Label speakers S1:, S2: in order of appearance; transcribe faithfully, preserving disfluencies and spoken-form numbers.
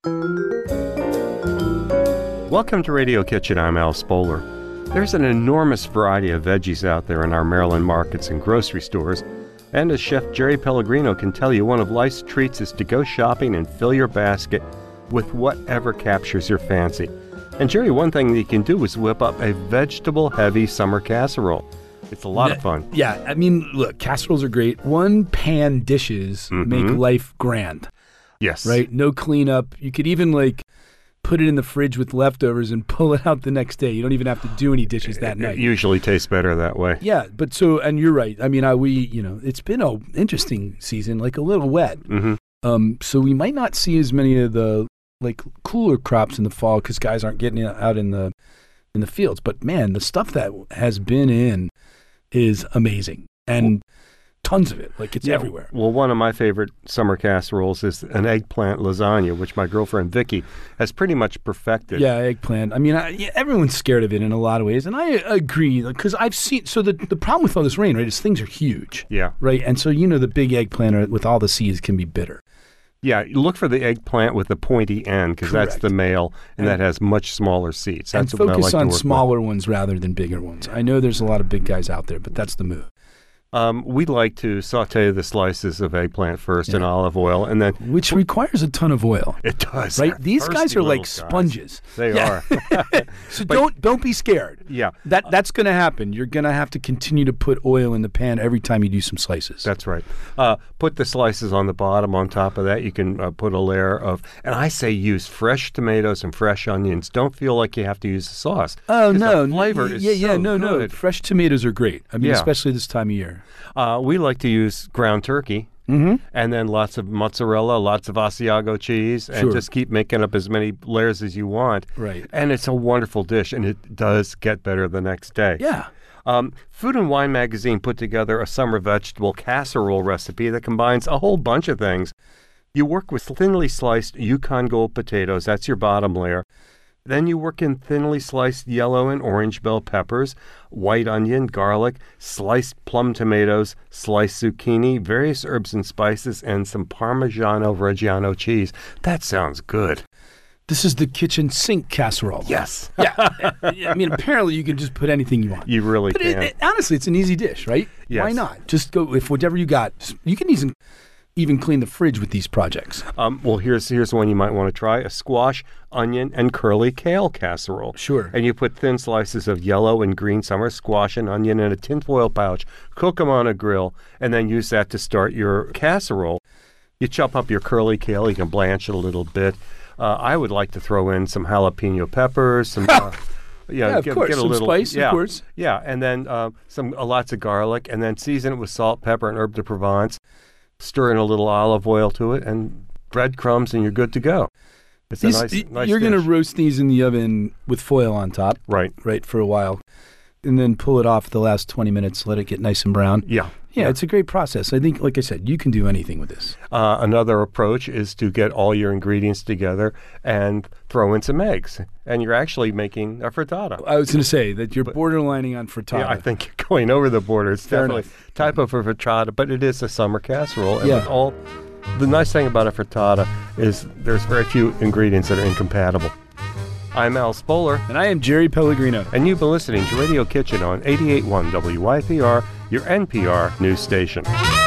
S1: Welcome to Radio Kitchen. I'm Al Spoler. There's an enormous variety of veggies out there in our Maryland markets and grocery stores. And as Chef Jerry Pellegrino can tell you, one of life's treats is to go shopping and fill your basket with whatever captures your fancy. And Jerry, one thing that you can do is whip up a vegetable-heavy summer casserole. It's a lot of fun.
S2: Yeah, I mean, look, casseroles are great. One-pan dishes
S1: Mm-hmm.
S2: make life grand,
S1: Yes.
S2: right? No cleanup. You could even, like, put it in the fridge with leftovers and pull it out the next day. You don't even have to do any dishes that
S1: It
S2: night.
S1: usually tastes better that way.
S2: Yeah, but so, and you're right. I mean, I, we, you know, it's been a interesting season, like a little wet.
S1: Mm-hmm.
S2: Um, so we might not see as many of the, like, cooler crops in the fall because guys aren't getting out in the in the fields. But, man, the stuff that has been in is amazing. And tons of it. Like, it's
S1: Yeah,
S2: everywhere.
S1: Well, one of my favorite summer casseroles is an eggplant lasagna, which my girlfriend Vicky has pretty much perfected.
S2: Yeah, eggplant. I mean, I, yeah, everyone's scared of it in a lot of ways, and I agree because I've seen. So the the problem with all this rain, right, is things are huge,
S1: Yeah.
S2: right, and so you know the big eggplant are, with all the seeds can be bitter.
S1: Yeah, you look for the eggplant with the pointy end because that's
S2: Correct.
S1: the male, and,
S2: And-
S1: that has much smaller seeds. That's
S2: and
S1: what I
S2: focus
S1: like to
S2: on
S1: work with.
S2: smaller ones rather than bigger ones. I know there's a lot of big guys out there, but that's the move.
S1: Um, we like to saute the slices of eggplant first in olive oil, and then
S2: Which requires a ton of oil,
S1: it does.
S2: right?
S1: They're
S2: These guys
S1: thirsty
S2: are like
S1: little guys.
S2: sponges.
S1: They
S2: Yeah.
S1: are.
S2: So don't don't be scared.
S1: Yeah,
S2: That that's going to happen. You're going to have to continue to put oil in the pan every time you do some slices.
S1: that's right. Uh, put the slices on the bottom. On top of that, you can uh, put a layer of, and I say use fresh tomatoes and fresh onions. Don't feel like you have to use the sauce.
S2: Oh
S1: 'cause
S2: no!
S1: the flavor
S2: yeah,
S1: is
S2: yeah, yeah,
S1: so
S2: no, no.
S1: good.
S2: Fresh tomatoes are great. I mean,
S1: Yeah.
S2: especially this time of year.
S1: Uh, we like to use ground turkey.
S2: Mm-hmm.
S1: And then lots of mozzarella, lots of Asiago cheese, and
S2: Sure.
S1: just keep making up as many layers as you want.
S2: Right.
S1: And it's a wonderful dish, and it does get better the next day.
S2: Yeah.
S1: Um, Food and Wine Magazine put together a summer vegetable casserole recipe that combines a whole bunch of things. You work with thinly sliced Yukon Gold potatoes. That's your bottom layer. Then you work in thinly sliced yellow and orange bell peppers, white onion, garlic, sliced plum tomatoes, sliced zucchini, various herbs and spices, and some Parmigiano Reggiano cheese. That sounds good.
S2: This is the kitchen sink casserole.
S1: Yes.
S2: Yeah. I mean, apparently you can just put anything you want.
S1: You really
S2: But it,
S1: can.
S2: it, honestly, it's an easy dish, right?
S1: Yes.
S2: Why not? Just go with whatever you got. Just- You can even even clean the fridge with these projects.
S1: Um, well, here's here's one you might want to try: a squash, onion, and curly kale casserole.
S2: Sure.
S1: And you put thin slices of yellow and green summer squash and onion in a tinfoil pouch, cook them on a grill, and then use that to start your casserole. You chop up your curly kale. You can blanch it a little bit. Uh, I would like to throw in some jalapeno peppers, some. Uh, Yeah,
S2: Yeah, of
S1: get,
S2: course,
S1: get a
S2: some
S1: little
S2: spice, of
S1: yeah,
S2: course.
S1: Yeah, and then uh, some uh, lots of garlic, and then season it with salt, pepper, and herb de Provence. Stir in a little olive oil to it, and breadcrumbs, and you're good to go. It's
S2: These,
S1: a nice, nice
S2: you're going to
S1: dish.
S2: roast these in the oven with foil on top,
S1: Right.
S2: right, for a while, and then pull it off the last twenty minutes, let it get nice and brown.
S1: Yeah.
S2: Yeah, it's a great process. I think, like I said, you can do anything with this.
S1: Uh, another approach is to get all your ingredients together and throw in some eggs, and you're actually making a frittata.
S2: I was going to say that you're borderlining on frittata.
S1: Yeah, I think you're going over the border. It's
S2: Fair
S1: definitely
S2: enough.
S1: type of a frittata, but it is a summer casserole. And
S2: Yeah.
S1: with all the nice thing about a frittata is there's very few ingredients that are incompatible. I'm Al Spoler,
S2: And I am Jerry Pellegrino.
S1: and you've been listening to Radio Kitchen on eighty-eight point one W Y P R, your N P R news station.